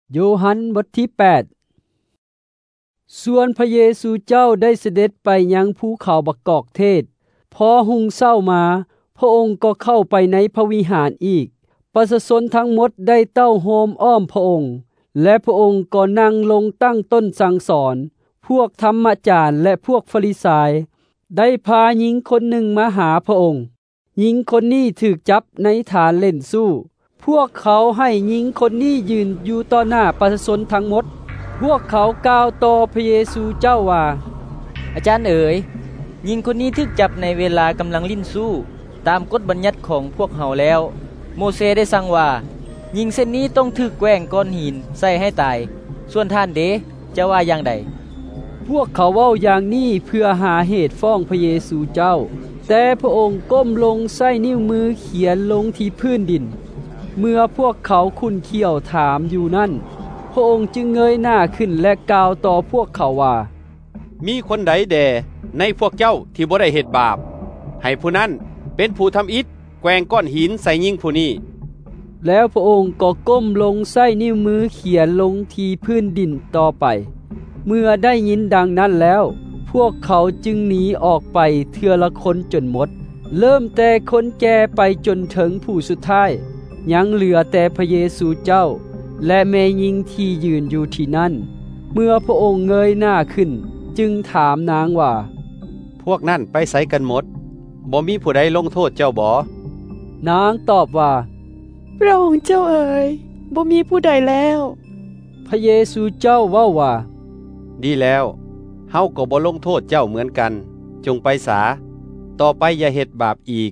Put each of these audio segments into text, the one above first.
โยฮันบทที่8ส่วนพระเยซูเจ้าได้เสด็จไปยังภูเขาบักกอกเทศพอหุงเช้ามาพระองค์ก็เข้าไปในพระวิหารอีกประชาชนทั้งหมดได้เต้าโฮมอ้อมพระองค์และพระองค์ก็นั่งลงตั้งต้นสั่งสอนพวกธรรมจารย์และพวกฟาริสัยได้พาหญิงคนหนึ่งมาหาพระองค์หญิงคนนี้ถูกจับในฐานเล่นสู้พวกเขาให้หญิงคนนี้ยืนอยู่ต่อหน้าประชาชนทั้งหมดพวกเขากล่าวต่อพระเยซูเจ้าว่าอาจารย์เอ๋ยหญิงคนนี้ถูกจับในเวลากำลังลิ้นสู้ตามกฎบัญญัติของพวกเฮาแล้วโมเสสได้สั่งว่าหญิงเส้นนี้ต้องถูกแกว้งก้อนหินใส่ให้ตายส่วนท่านเด้จะว่าอย่างใดพวกเขาเว้าอย่างนี้เพื่อหาเหตุฟ้องพระเยซูเจ้าแต่พระองค์ก้มลงใส่นิ้วมือเขียนลงที่พื้นดินเมื่อพวกเขาคุ้นเคี่ยวถามอยู่นั่นพระองค์จึงเงยหน้าขึ้นและกล่าวต่อพวกเขาว่ามีคนใดแด่ในพวกเจ้าที่บ่ได้เฮ็ดบาปให้ผู้นั้นเป็นผู้ทำอิฐแกว่งก้อนหินใส่หญิงผู้นี้แล้วพระองค์ก็ก้มลงใส่นิ้วมือเขียนลงที่พื้นดินต่อไปเมื่อได้ยินดังนั้นแล้วพวกเขาจึงหนีออกไปเทื่อละคนจนหมดเริ่มแต่คนแก่ไปจนถึงผู้สุดท้ายยังเหลือแต่พระเยซูเจ้าและแม่หญิงที่ยืนอยู่ที่นั่นเมื่อพระองค์เงยหน้าขึ้นจึงถามนางว่าพวกนั้นไปไสกันหมดบ่มีผู้ใดลงโทษเจ้าบ่นางตอบว่าพระองค์เจ้าเอ๋ยบ่มีผู้ใดแล้วพระเยซูเจ้าเว้าว่าดีแล้วเฮาก็บ่ลงโทษเจ้าเหมือนกันจงไปศาต่อไปอย่าเฮ็ดบาปอีก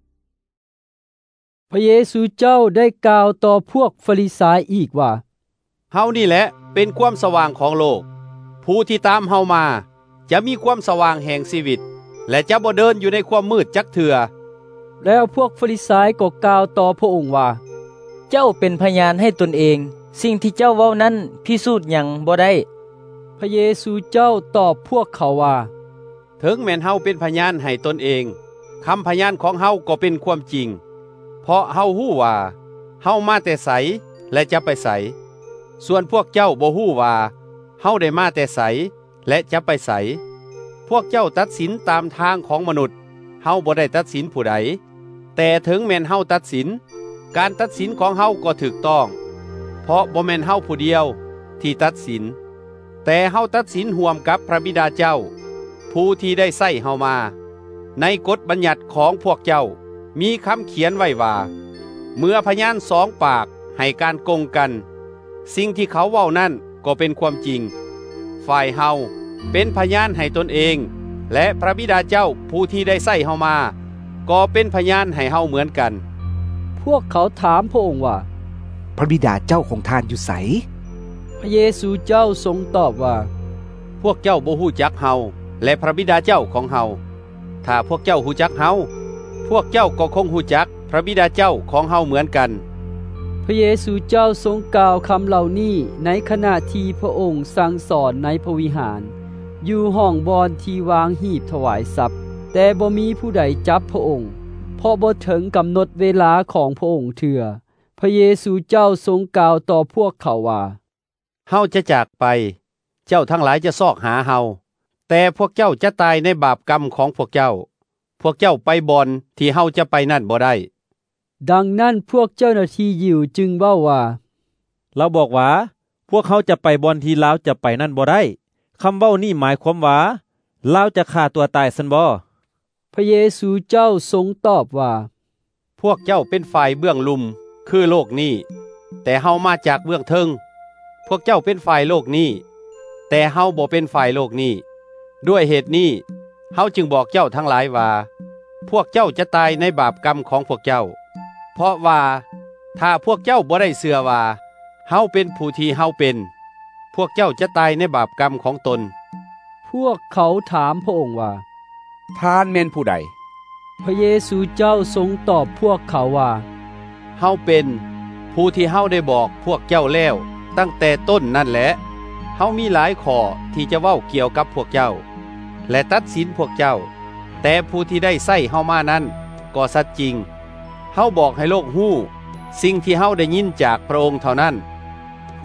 พระเยซูเจ้าได้กล่าวต่อพวกฟาริสัยอีกว่าเฮานี่แหละเป็นความสว่างของโลกผู้ที่ตามเฮามาจะมีความสว่างแห่งชีวิตและจะบ่เดินอยู่ในความมืดจักเทื่อแล้วพวกฟาริสัยก็กล่าวต่อพระองค์ว่าเจ้าเป็นพยานให้ตนเองสิ่งที่เจ้าเว้านั้นพิสูจน์หยังบ่ได้พระเยซูเจ้าตอบพวกเขาว่าถึงแม้นเฮาเป็นพยานให้ตนเองคำพยานของเฮาก็เป็นความจริงเพราะเฮาฮู้ว่าเฮามาแต่ไสและจะไปไสส่วนพวกเจ้าบ่ฮู้ว่าเฮาได้มาแต่ไสและจะไปไสพวกเจ้าตัดสินตามทางของมนุษย์เฮาบ่ได้ตัดสินผู้ใดแต่ถึงแม้นเฮาตัดสินการตัดสินของเฮาก็ถูกต้องเพราะบ่แม่นเฮาผู้เดียวที่ตัดสินแต่เฮาตัดสินร่วมกับพระบิดาเจ้าผู้ที่ได้ใส่เฮามาในกฎบัญญัติของพวกเจ้ามีคำเขียนไว้ว่าเมื่อพยานสองปากให้การโกงกันสิ่งที่เขาเว้านั่นก็เป็นความจริงฝ่ายเฮาเป็นพยานให้ตนเองและพระบิดาเจ้าผู้ที่ได้ใส่เฮามาก็เป็นพยานให้เฮาเหมือนกันพวกเขาถามพระองค์ว่าพระบิดาเจ้าของท่านอยู่ไสพระเยซูเจ้าทรงตอบว่าพวกเจ้าบ่ฮู้จักเฮาและพระบิดาเจ้าของเฮาถ้าพวกเจ้าฮู้จักเฮาพวกเจ้าก็คงฮู้จักพระบิดาเจ้าของเฮาเหมือนกันพระเยซูเจ้าทรงกล่าวคำเหล่านี้ในขณะที่พระองค์สั่งสอนในพระวิหารอยู่ห้องบอนที่วางหีบถวายทรัพย์แต่บ่มีผู้ใดจับพระองค์เพราะบ่ถึงกำหนดเวลาของพระองค์เถื่อพระเยซูเจ้าทรงกล่าวต่อพวกเขาว่าเฮาจะจากไปเจ้าทั้งหลายจะซอกหาเฮาแต่พวกเจ้าจะตายในบาปกรรมของพวกเจ้าไปบ่อนที่เฮาจะไปนั่นบ่ได้ดังนั้นพวกเจ้าหน้าที่ยิวจึงเว้าว่าเราบอกว่าพวกเขาจะไปบ่อนที่ลาวจะไปนั่นบ่ได้คำเว้านี้หมายความว่าลาวจะฆ่าตัวตายซั่นบ่พระเยซูเจ้าทรงตอบว่าพวกเจ้าเป็นฝ่ายเบื้องลุ่มคือโลกนี้แต่เฮามาจากเบื้องเทิงพวกเจ้าเป็นฝ่ายโลกนี้แต่เฮาบ่เป็นฝ่ายโลกนี้ด้วยเหตุนี้เฮาจึงบอกเจ้าทั้งหลายว่าพวกเจ้าจะตายในบาปกรรมของพวกเจ้าเพราะว่าถ้าพวกเจ้าบ่ได้เชื่อว่าเฮาเป็นผู้ที่เฮาเป็นพวกเจ้าจะตายในบาปกรรมของตนพวกเขาถามพระองค์ว่าท่านแม่นผู้ใดพระเยซูเจ้าทรงตอบพวกเขาว่าเฮาเป็นผู้ที่เฮาได้บอกพวกเจ้าแล้วตั้งแต่ต้นนั่นแหละเฮามีหลายข้อที่จะเว้าเกี่ยวกับพวกเจ้าและตัดสินพวกเจ้าแต่ผู้ที่ได้ใส่เฮามานั้นก็สัตย์จริงเฮาบอกให้โลกฮู้สิ่งที่เฮาได้ยินจากพระองค์เท่านั้นพ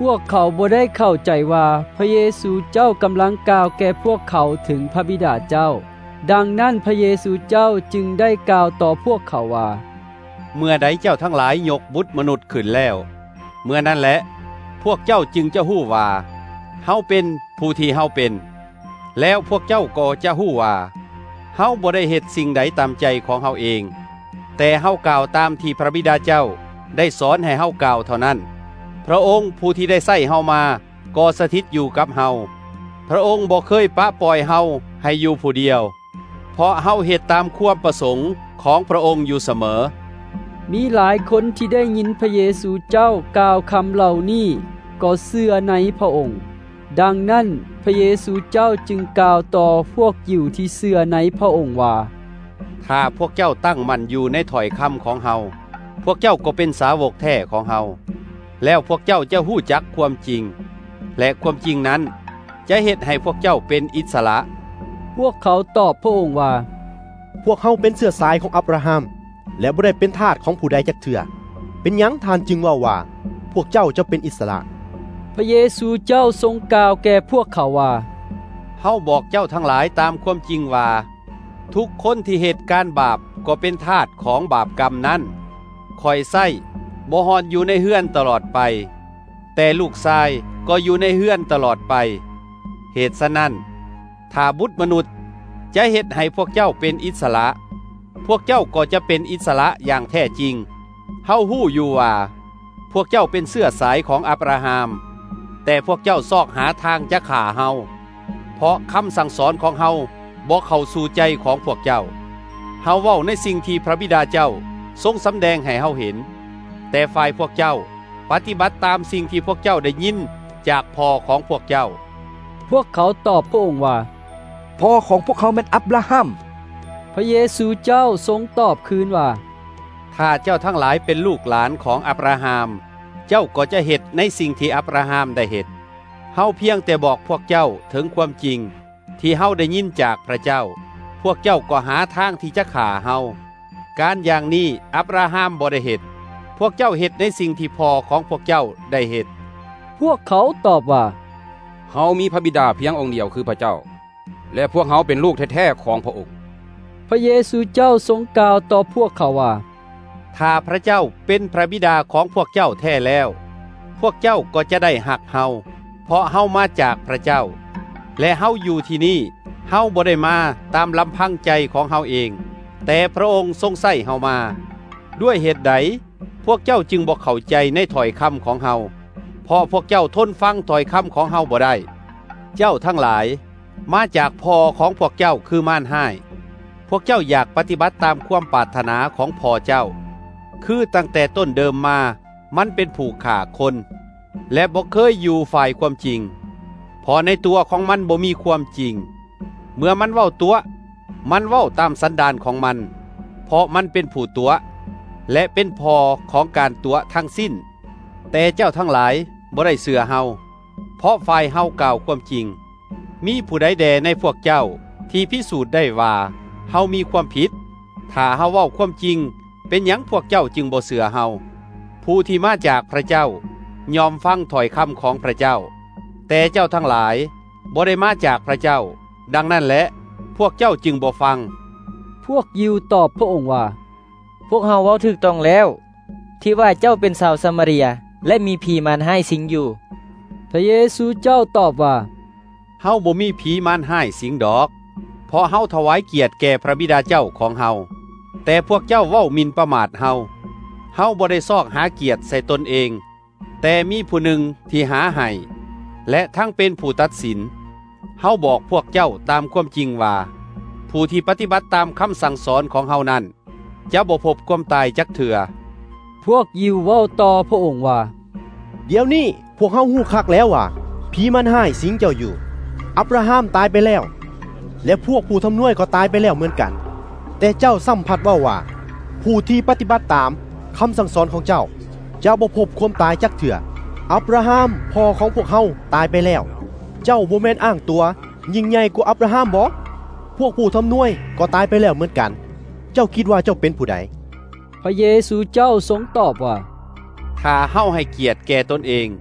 วกเขาบ่ได้เข้าใจว่าพระเยซูเจ้ากำลังกล่าวแก่พวกเขาถึงพระบิดาเจ้าดังนั้นพระเยซูเจ้าจึงได้กล่าวต่อพวกเขาว่าเมื่อใดเจ้าทั้งหลายยกบุตรมนุษย์ขึ้นแล้วเมื่อนั้นแหละพวกเจ้าจึงจะฮู้ว่าเฮาเป็นผู้ที่เฮาเป็นแล้วพวกเจ้าก็จะฮู้ว่าเฮาบ่ได้เฮ็ดสิ่งใดตามใจของเฮาเองแต่เฮากล่าวตามที่พระบิดาเจ้าได้สอนให้เฮากล่าวเท่านั้นพระองค์ผู้ที่ได้ใช้เฮามาก็สถิตอยู่กับเฮาพระองค์บ่เคยปะปล่อยเฮาให้อยู่ผู้เดียวเพราะเฮาเฮ็ดตามความประสงค์ของพระองค์อยู่เสมอมีหลายคนที่ได้ยินพระเยซูเจ้ากล่าวคำเหล่านี้ก็เชื่อในพระองค์ดังนั้นพระเยซูเจ้าจึงกล่าวต่อพวกยิวที่เชื่อในพระองค์ว่าถ้าพวกเจ้าตั้งมั่นอยู่ในถ้อยคำของเฮาพวกเจ้าก็เป็นสาวกแท้ของเฮาแล้วพวกเจ้าจะฮู้จักความจริงและความจริงนั้นจะเฮ็ดให้พวกเจ้าเป็นอิสระพวกเขาตอบพระองค์ว่าพวกเฮาเป็นเชื้อสายของอับราฮัมและบ่ได้เป็นทาสของผู้ใดจักเทื่อเป็นหยังท่านจึงว่าพวกเจ้าจะเป็นอิสระพระเยซูเจ้าทรงกล่าวแก่พวกเขาว่าเฮาบอกเจ้าทั้งหลายตามความจริงว่าทุกคนที่เหตุการบาปก็เป็นทาสของบาปกรรมนั้นคอยไส้บ่ฮอนอยู่ในเฮือนตลอดไปแต่ลูกชายก็อยู่ในเฮือนตลอดไปเหตุฉะนั้นถ้าบุตรมนุษย์จะเฮ็ดให้พวกเจ้าเป็นอิสระพวกเจ้าก็จะเป็นอิสระอย่างแท้จริงเฮาฮู้อยู่ว่าพวกเจ้าเป็นเชื้อสายของอับราฮัมแต่พวกเจ้าซอกหาทางจะฆ่าเฮาเพราะคำสั่งสอนของเฮาบ่เข้าสู่ใจของพวกเจ้าเฮาเว้าในสิ่งที่พระบิดาเจ้าทรงสำแดงให้เฮาเห็นแต่ฝ่ายพวกเจ้าปฏิบัติตามสิ่งที่พวกเจ้าได้ยินจากพ่อของพวกเจ้าพวกเขาตอบพระองค์ว่าพ่อของพวกเขาเป็นอับราฮัมพระเยซูเจ้าทรงตอบคืนว่าถ้าเจ้าทั้งหลายเป็นลูกหลานของอับราฮัมเจ้าก็จะเฮ็ดในสิ่งที่อับราฮัมได้เฮ็ดเฮาเพียงแต่บอกพวกเจ้าถึงความจริงที่เฮาได้ยินจากพระเจ้าพวกเจ้าก็หาทางที่จะฆ่าเฮาการอย่างนี้อับราฮัมบ่ได้เฮ็ดพวกเจ้าเฮ็ดในสิ่งที่พ่อของพวกเจ้าได้เฮ็ดพวกเขาตอบว่าเฮามีพระบิดาเพียงองค์เดียวคือพระเจ้าและพวกเฮาเป็นลูกแท้ๆของพระองค์พระเยซูเจ้าทรงกล่าวต่อพวกเขาว่าถ้าพระเจ้าเป็นพระบิดาของพวกเจ้าแท้แล้วพวกเจ้าก็จะได้หักเฮาเพราะเฮามาจากพระเจ้าและเฮาอยู่ที่นี่เฮาบ่ได้มาตามลำพังใจของเฮาเองแต่พระองค์ทรงใช้เฮามาด้วยเหตุใดพวกเจ้าจึงบ่เข้าใจในถ้อยคำของเฮาเพราะพวกเจ้าทนฟังถ้อยคำของเฮาบ่ได้เจ้าทั้งหลายมาจากพ่อของพวกเจ้าคือม่านห้ายพวกเจ้าอยากปฏิบัติตามความปรารถนาของพ่อเจ้าคือตั้งแต่ต้นเดิมมามันเป็นผู้ฆ่าคนและบ่เคยอยู่ฝ่ายความจริงพอในตัวของมันบ่มีความจริงเมื่อมันเว้าตัวมันเว้าตามสันดานของมันเพราะมันเป็นผู้ตัวและเป็นพ่อของการตัวทั้งสิ้นแต่เจ้าทั้งหลายบ่ได้เชื่อเฮาเพราะฝ่ายเฮากล่าวความจริงมีผู้ใดแดในพวกเจ้าที่พิสูจน์ได้ว่าเฮามีความผิดถ้าเฮาเว้าความจริงเป็นหยังพวกเจ้าจึงบ่เชื่อเฮาผู้ที่มาจากพระเจ้ายอมฟังถ้อยคำของพระเจ้าแต่เจ้าทั้งหลายบ่ได้มาจากพระเจ้าดังนั้นแหละพวกเจ้าจึงบ่ฟังพวกยิวตอบพระองค์ว่าพวกเฮาเว้าถูกต้องแล้วที่ว่าเจ้าเป็นชาวซามาเรียและมีผีมารให้สิงอยู่พระเยซูเจ้าตอบว่าเฮาบ่มีผีมารให้สิงดอกเพราะเฮาถวายเกียรติแก่พระบิดาเจ้าของเฮาแต่พวกเจ้าเว้าหมิ่นประมาทเฮาบ่ได้ซอกหาเกียรติใส่ตนเองแต่มีผู้หนึ่งที่หาให้และทั้งเป็นผู้ตัดสินเฮาบอกพวกเจ้าตามความจริงว่าผู้ที่ปฏิบัติตามคำสั่งสอนของเฮานั้นจะบ่พบความตายจักเถื่อพวกยิวเว้าต่อพระองค์ว่าเดี๋ยวนี้พวกเฮาฮู้คักแล้วว่าผีมันให้สิงเจ้าอยู่อับราฮัมตายไปแล้วและพวกผู้ทำนวยก็ตายไปแล้วเหมือนกันแต่เจ้าสัมผัสว่าผู้ที่ปฏิบัติตามคำสั่งสอนของเจ้าจะบ่พบความตายจักเถื่ออับราฮัมพ่อของพวกเฮาตายไปแล้วเจ้าบ่แม่นอ้างตัวยิ่งใหญ่กว่าอับราฮัมบ่พวกผู้ทำนวยก็ตายไปแล้วเหมือนกันเจ้าคิดว่าเจ้าเป็นผู้ใดพระเยซูเจ้าทรงตอบว่าถ้าเฮาให้เกียรติแก่ตนเอง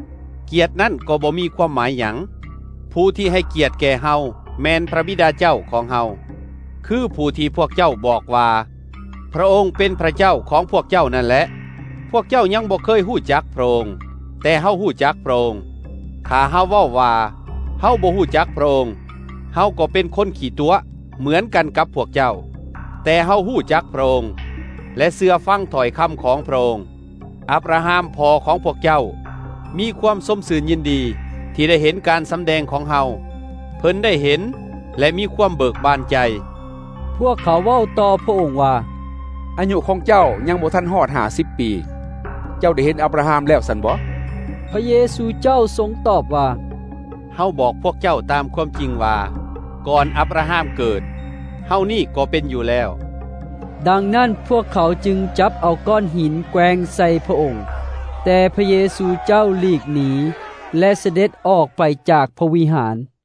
เกียรตินั้นก็บ่มีความหมายหยังผู้ที่ให้เกียรติแก่เฮาแม่นพระบิดาเจ้าของเฮาคือผู้ที่พวกเจ้าบอกว่าพระองค์เป็นพระเจ้าของพวกเจ้านั่นแหละพวกเจ้ายังบ่เคยฮู้จักพระองค์แต่เฮาฮู้จักพระองค์ถ้าเฮาเว้าว่าเฮาบ่ฮู้จักพระองค์เฮาก็เป็นคนขี้ตัวเหมือนกันกับพวกเจ้าแต่เฮาฮู้จักพระองค์และเชื่อฟังถ้อยคำของพระองค์อับราฮัมพ่อของพวกเจ้ามีความสมสื่นยินดีที่ได้เห็นการสำแดงของเฮาเพิ่นได้เห็นและมีความเบิกบานใจพวกเขาเว้าต่อพระองค์ว่าอายุของเจ้ายังบ่ทันฮอด50 ปีเจ้าได้เห็นอับราฮัมแล้วซั่นบ่พระเยซูเจ้าทรงตอบว่าเฮาบอกพวกเจ้าตามความจริงว่าก่อนอับราฮัมเกิดเฮานี่ก็เป็นอยู่แล้วดังนั้นพวกเขาจึงจับเอาก้อนหินแกว่งใส่พระองค์แต่พระเยซูเจ้าหลีกหนีและเสด็จออกไปจากพระวิหาร